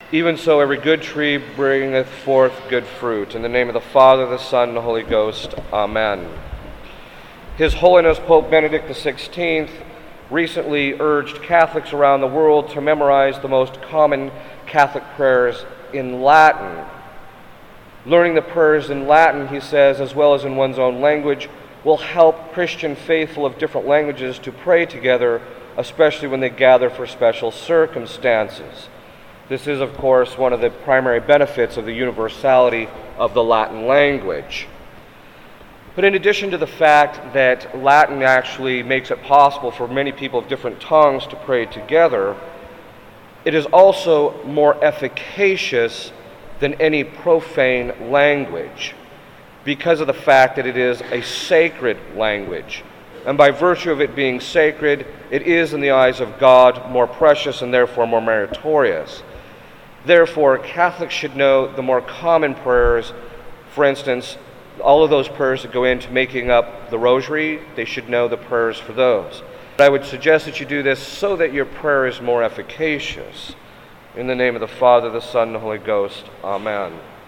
Even so, every good tree bringeth forth good fruit. In the name of the Father, the Son, and the Holy Ghost. Amen. His Holiness Pope Benedict XVI recently urged Catholics around the world to memorize the most common Catholic prayers in Latin. Learning the prayers in Latin, he says, as well as in one's own language, will help Christian faithful of different languages to pray together, especially when they gather for special circumstances. This is, of course, one of the primary benefits of the universality of the Latin language. But in addition to the fact that Latin actually makes it possible for many people of different tongues to pray together, it is also more efficacious than any profane language because of the fact that it is a sacred language. And by virtue of it being sacred, it is in the eyes of God more precious and therefore more meritorious. Therefore, Catholics should know the more common prayers. For instance, all of those prayers that go into making up the rosary, they should know the prayers for those. But I would suggest that you do this so that your prayer is more efficacious. In the name of the Father, the Son, and the Holy Ghost. Amen.